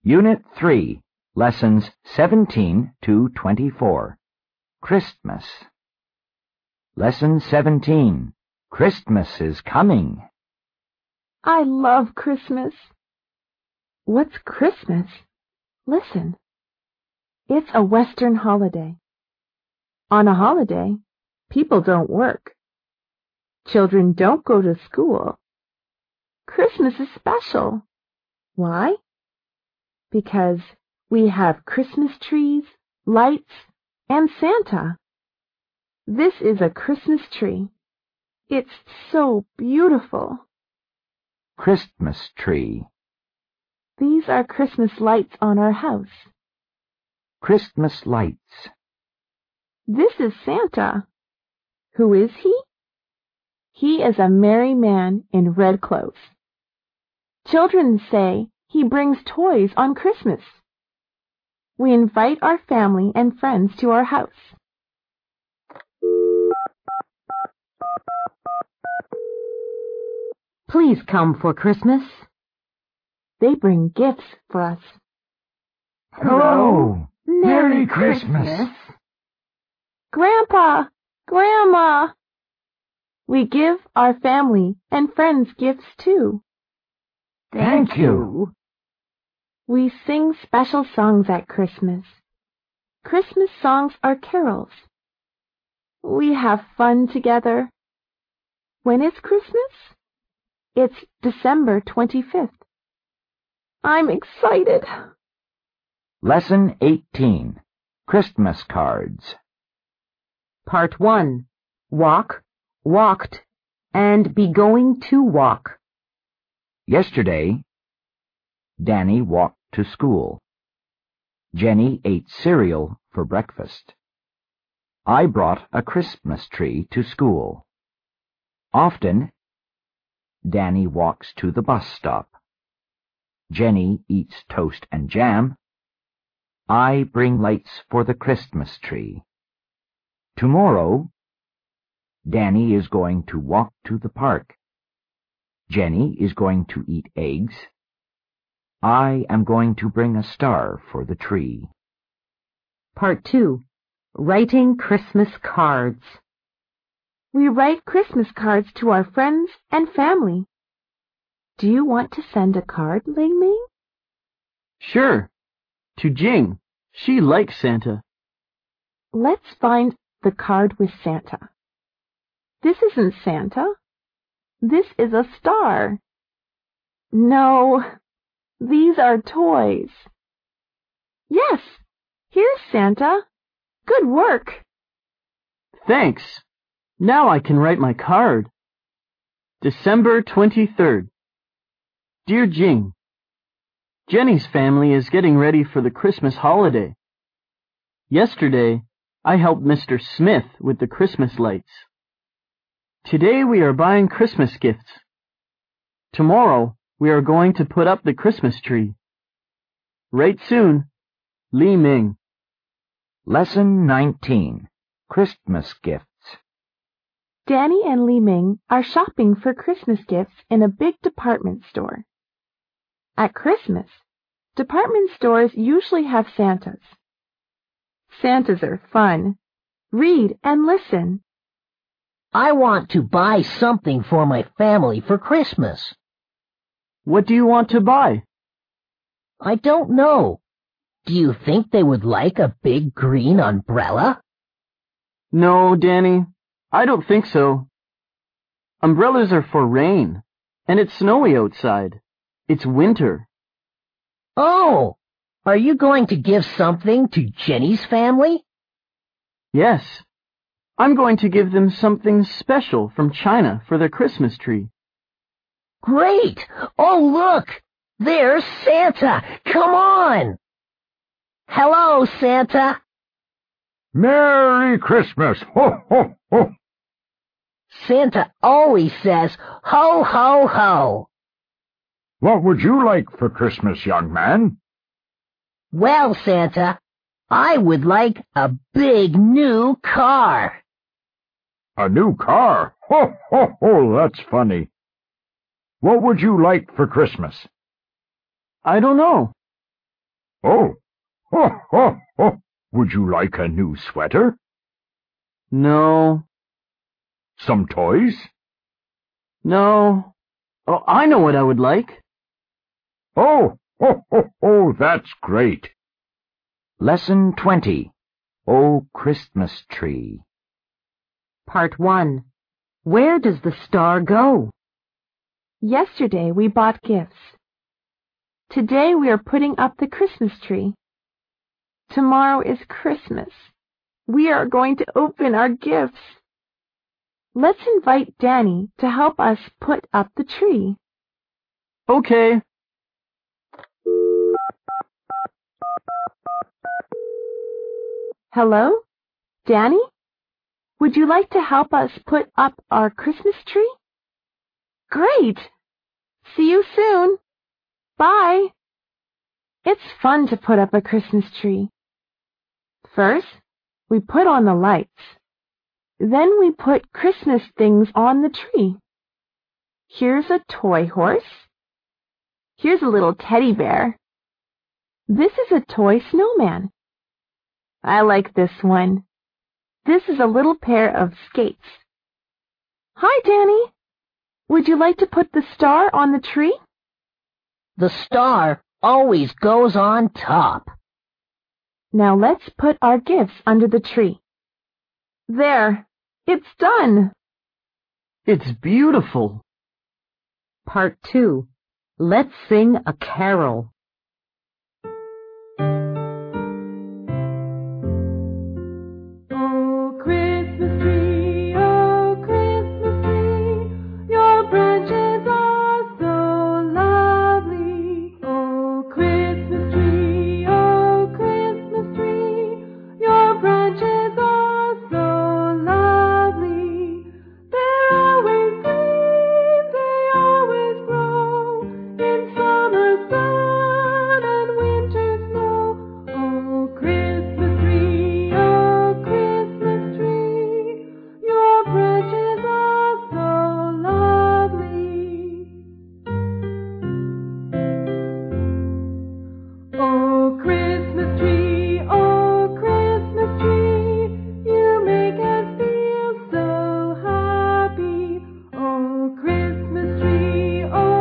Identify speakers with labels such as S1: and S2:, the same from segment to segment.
S1: Unit 3, Lessons 17 to 24. Christmas. Lesson 17. Christmas is coming.
S2: I love Christmas. What's Christmas? Listen. It's a Western holiday. On a holiday, people don't work. Children don't go to school. Christmas is special. Why? Because we have Christmas trees, lights, and Santa. This is a Christmas tree. It's so beautiful.
S1: Christmas tree.
S2: These are Christmas lights on our house.
S1: Christmas lights.
S2: This is Santa. Who is he? He is a merry man in red clothes. Children say he brings toys on Christmas. We invite our family and friends to our house.
S3: Please come for Christmas.
S2: They bring gifts for us.
S1: Hello! Merry Christmas!
S2: Grandpa! Grandma! We give our family and friends gifts too.
S1: Thank you.
S2: We sing special songs at Christmas. Christmas songs are carols. We have fun together. When is Christmas? It's December 25th. I'm excited.
S1: Lesson 18. Christmas cards.
S3: Part 1. Walk, walked, and be going to walk.
S1: Yesterday, Danny walked to school. Jenny ate cereal for breakfast. I brought a Christmas tree to school. Often, Danny walks to the bus stop. Jenny eats toast and jam. I bring lights for the Christmas tree. Tomorrow, Danny is going to walk to the park. Jenny is going to eat eggs. I am going to bring a star for the tree.
S3: Part 2. Writing Christmas cards.
S2: We write Christmas cards to our friends and family. Do you want to send a card, Ling Ling?
S4: Sure. To Jing. She likes Santa.
S2: Let's find the card with Santa. This isn't Santa. This is a star. No, these are toys. Yes, here's Santa. Good work.
S4: Thanks. Now I can write my card. December 23rd. Dear Jing, Jenny's family is getting ready for the Christmas holiday. Yesterday, I helped Mr. Smith with the Christmas lights. Today we are buying Christmas gifts. Tomorrow we are going to put up the Christmas tree. Right soon, Li Ming.
S1: Lesson 19. Christmas gifts.
S2: Danny and Li Ming are shopping for Christmas gifts in a big department store. At Christmas, department stores usually have Santas. Santas are fun. Read and listen.
S5: I want to buy something for my family for Christmas.
S4: What do you want to buy?
S5: I don't know. Do you think they would like a big green umbrella?
S4: No, Danny, I don't think so. Umbrellas are for rain, and it's snowy outside. It's winter.
S5: Oh, are you going to give something to Jenny's family?
S4: Yes, I'm going to give them something special from China for their Christmas tree.
S5: Great! Oh, look! There's Santa! Come on! Hello, Santa!
S6: Merry Christmas! Ho, ho, ho!
S5: Santa always says, ho, ho, ho!
S6: What would you like for Christmas, young man?
S5: Well, Santa, I would like a big new car.
S6: A new car? Ho, ho, ho, that's funny. What would you like for Christmas?
S4: I don't know.
S6: Oh, ho, ho, ho. Would you like a new sweater?
S4: No.
S6: Some toys?
S4: No. Oh, I know what I would like.
S6: Oh, ho, ho, ho, that's great.
S1: Lesson 20. O Christmas Tree.
S3: Part 1. Where does the star go?
S2: Yesterday we bought gifts. Today we are putting up the Christmas tree. Tomorrow is Christmas. We are going to open our gifts. Let's invite Danny to help us put up the tree.
S4: Okay.
S2: Hello? Danny? Would you like to help us put up our Christmas tree? Great! See you soon. Bye. It's fun to put up a Christmas tree. First, we put on the lights. Then we put Christmas things on the tree. Here's a toy horse. Here's a little teddy bear. This is a toy snowman. I like this one. This is a little pair of skates. Hi, Danny. Would you like to put the star on the tree?
S5: The star always goes on top.
S2: Now let's put our gifts under the tree. There, it's done.
S4: It's beautiful.
S3: Part 2. Let's sing a carol.
S2: Oh, Christmas tree, oh, Christmas tree, your branches are so lovely. Oh, Christmas tree, your branches are so lovely. They're always green, they always grow in summer sun and winter snow. Oh, Christmas tree, your branches are so lovely. Oh, Christmas tree, you make us feel so happy. Oh, Christmas tree,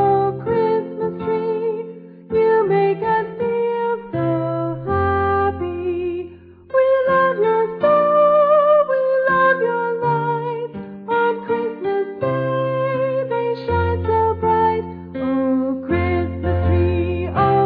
S2: you make us feel so happy. We love your star, we love your lights. On Christmas Day they shine so bright. Oh, Christmas tree,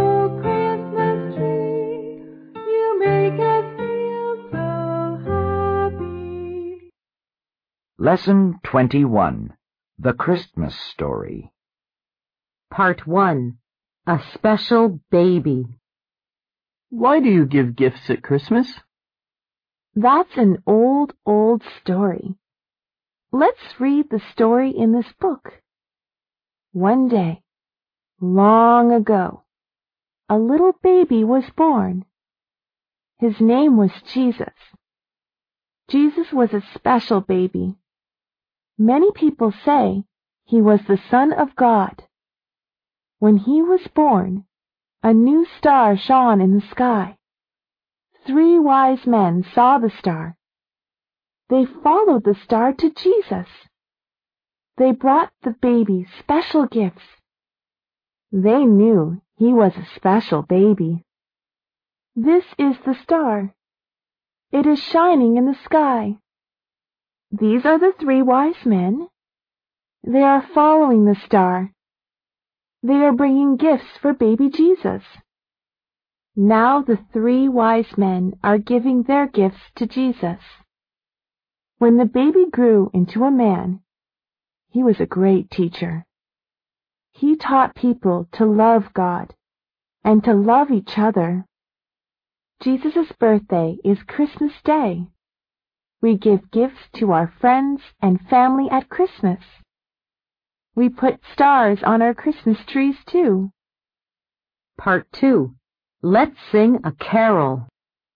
S2: you make us feel so happy.
S1: Lesson 21. The Christmas Story.
S3: Part 1. A special baby.
S4: Why do you give gifts at Christmas?
S2: That's an old, old story. Let's read the story in this book. One day, long ago, a little baby was born. His name was Jesus. Jesus was a special baby. Many people say he was the Son of God. When he was born, a new star shone in the sky. 3 wise men saw the star. They followed the star to Jesus. They brought the baby special gifts. They knew he was a special baby. This is the star. It is shining in the sky. These are the 3 wise men. They are following the star. They are bringing gifts for baby Jesus. Now the 3 wise men are giving their gifts to Jesus. When the baby grew into a man, he was a great teacher. He taught people to love God and to love each other. Jesus' birthday is Christmas Day. We give gifts to our friends and family at Christmas. We put stars on our Christmas trees too.
S3: Part 2. Let's sing a carol.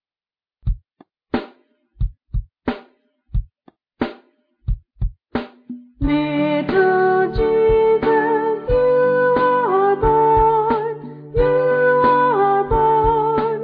S2: Little Jesus, you are born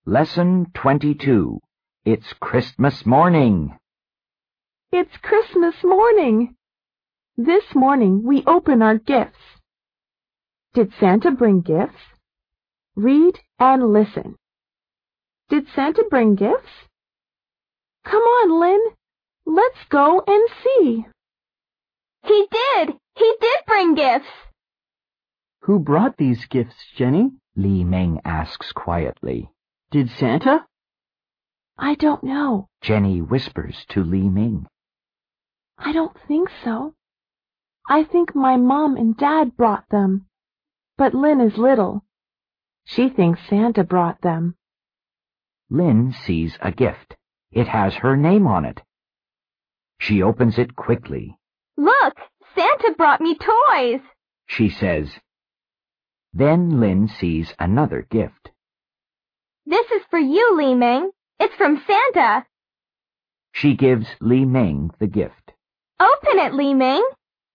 S1: Lesson 22. It's Christmas morning.
S2: It's Christmas morning. This morning we open our gifts. Did Santa bring gifts? Read and listen. Did Santa bring gifts? Come on, Lynn. Let's go and see.
S7: He did! He did bring gifts!
S4: Who brought these gifts, Jenny?
S1: Li Ming asks quietly.
S4: Did Santa?
S2: I don't know.
S1: Jenny whispers to Li Ming.
S2: I don't think so. I think my mom and dad brought them. But Lynn is little. She thinks Santa brought them.
S1: Lynn sees a gift. It has her name on it. She opens it quickly.
S7: Look! Santa brought me toys!
S1: She says. Then Lynn sees another gift.
S7: This is for you, Li Ming. It's from Santa.
S1: She gives Li Ming the gift.
S7: Open it, Li Ming.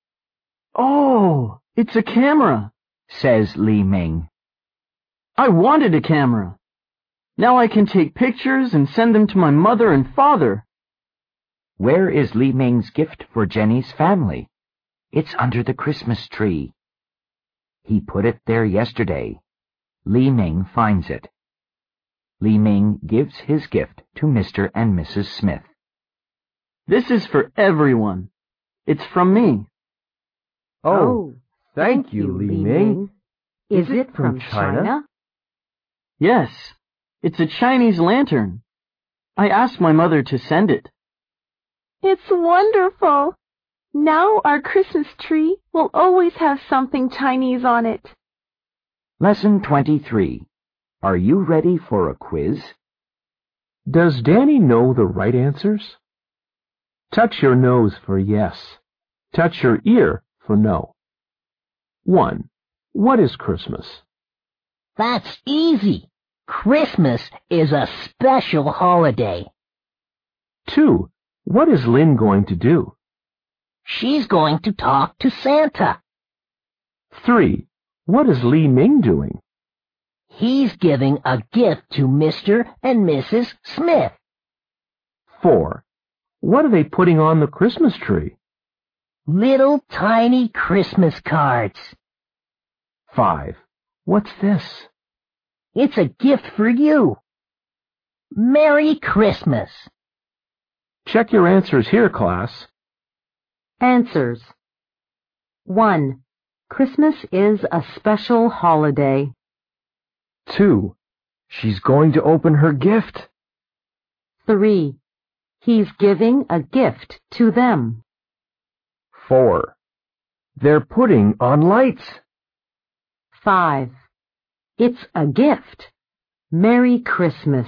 S4: Oh, it's a camera,
S1: says Li Ming.
S4: I wanted a camera. Now I can take pictures and send them to my mother and father.
S1: Where is Li Ming's gift for Jenny's family? It's under the Christmas tree. He put it there yesterday. Li Ming finds it. Li Ming gives his gift to Mr. and Mrs. Smith.
S4: This is for everyone. It's from me.
S8: Oh, thank you, Li Ming.
S3: Is it from China?
S4: Yes, it's a Chinese lantern. I asked my mother to send it.
S2: It's wonderful. Now our Christmas tree will always have something Chinese on it.
S1: Lesson 23. Are you ready for a quiz?
S8: Does Danny know the right answers? Touch your nose for yes. Touch your ear for no. 1. What is Christmas?
S5: That's easy. Christmas is a special holiday.
S8: 2. What is Lynn going to do?
S5: She's going to talk to Santa.
S8: 3. What is Li Ming doing?
S5: He's giving a gift to Mr. and Mrs. Smith.
S8: 4. What are they putting on the Christmas tree?
S5: Little tiny Christmas cards.
S8: 5. What's this?
S5: It's a gift for you. Merry Christmas.
S8: Check your answers here, class.
S3: Answers. 1. Christmas is a special holiday.
S8: 2. She's going to open her gift.
S3: 3. He's giving a gift to them.
S8: 4. They're putting on lights.
S3: 5. It's a gift. Merry Christmas.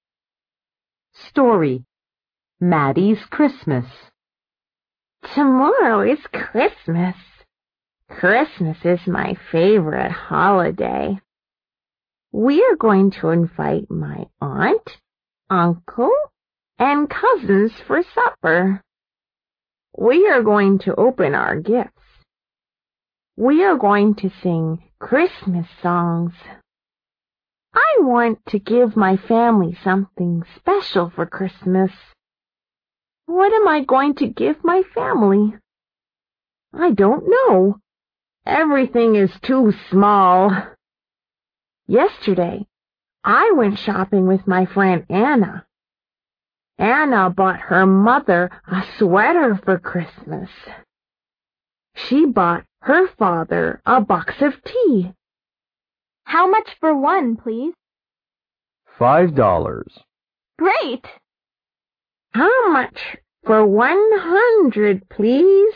S3: Story. Maddie's Christmas.
S2: Tomorrow is Christmas. Christmas is my favorite holiday. We are going to invite my aunt, uncle, and cousins for supper. We are going to open our gifts. We are going to sing Christmas songs. I want to give my family something special for Christmas. What am I going to give my family? I don't know. Everything is too small. Yesterday, I went shopping with my friend Anna. Anna bought her mother a sweater for Christmas. She bought her father a box of tea.
S7: How much for one, please?
S8: $5.
S7: Great!
S2: How much for 100, please?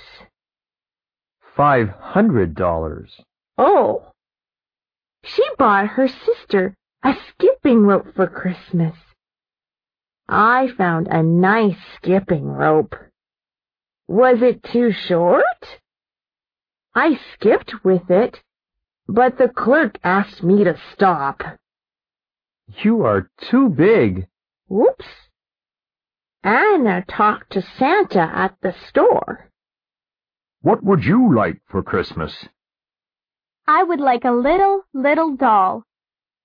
S8: $500.
S2: Oh, she bought her sister a skipping rope for Christmas. I found a nice skipping rope. Was it too short? I skipped with it, but the clerk asked me to stop.
S8: You are too big.
S2: Whoops. Anna talked to Santa at the store.
S6: What would you like for Christmas?
S7: I would like a little doll.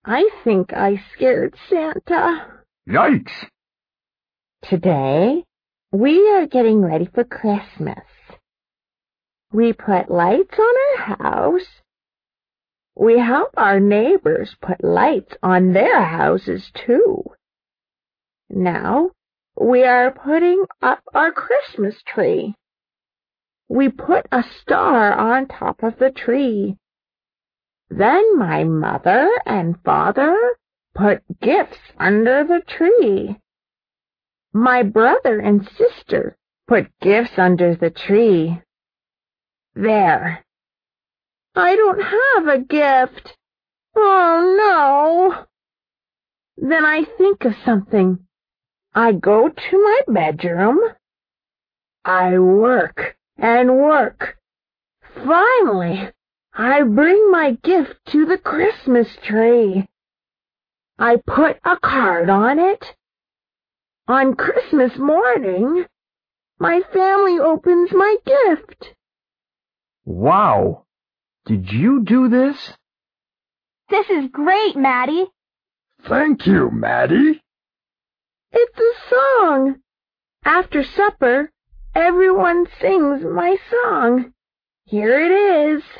S2: I think I scared Santa.
S6: Yikes!
S2: Today, we are getting ready for Christmas. We put lights on our house. We help our neighbors put lights on their houses, too. Now, we are putting up our Christmas tree. We put a star on top of the tree. Then my mother and father put gifts under the tree. My brother and sister put gifts under the tree. There. I don't have a gift. Oh, no. Then I think of something. I go to my bedroom. I work and work. Finally, I bring my gift to the Christmas tree. I put a card on it. On Christmas morning, my family opens my gift.
S6: Wow! Did you do this?
S7: This is great, Maddie.
S6: Thank you, Maddie.
S2: It's a song. After supper, everyone sings my song. Here it is.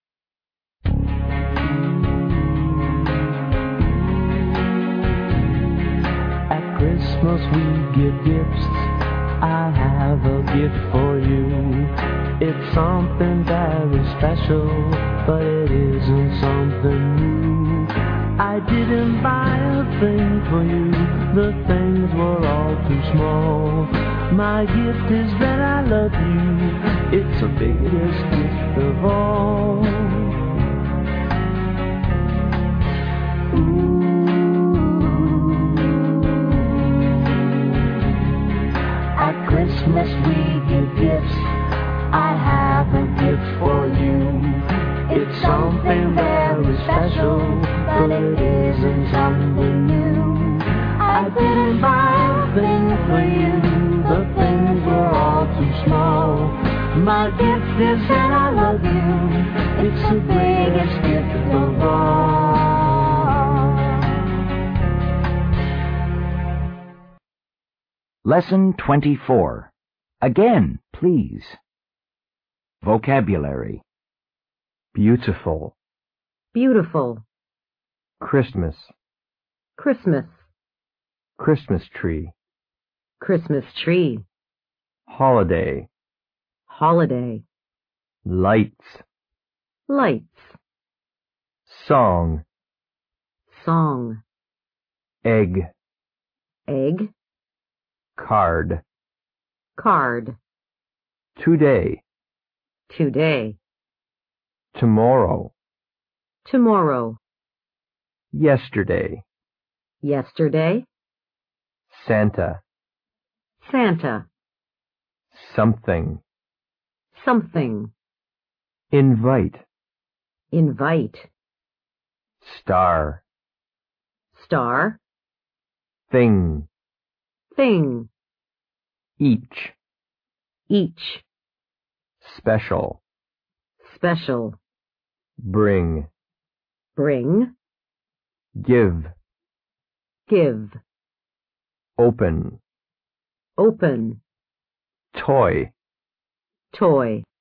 S9: At Christmas we give gifts. I have a gift for you. It's something very special, but it isn't something new. I didn't buy a thing for you. The things were all too small. My gift is that I love you. It's the biggest gift of all. At Christmas we give gifts. I have a gift for you. It's something very special, but it isn't something new. I didn't buy a thing for you. The things were all too small. My gift is that I love you. It's the biggest gift of all.
S1: Lesson 24. Again, please. Vocabulary.
S8: Beautiful.
S3: Beautiful.
S8: Christmas.
S3: Christmas.
S8: Christmas tree.
S3: Christmas tree.
S8: Holiday.
S3: Holiday.
S8: Lights.
S3: Lights.
S8: Song.
S3: Song.
S8: Egg.
S3: Egg.
S8: Card.
S3: Card.
S8: Today.
S3: Today.
S8: Tomorrow.
S3: Tomorrow.
S8: Yesterday.
S3: Yesterday.
S8: Santa.
S3: Santa.
S8: Something.
S3: Something.
S8: Invite.
S3: Invite.
S8: Star.
S3: Star.
S8: Thing.
S3: Thing.
S8: Each.
S3: Each.
S8: Special.
S3: Special.
S8: Bring.
S3: Bring.
S8: Give.
S3: Give.
S8: Open.
S3: Open.
S8: Toy.
S3: Toy.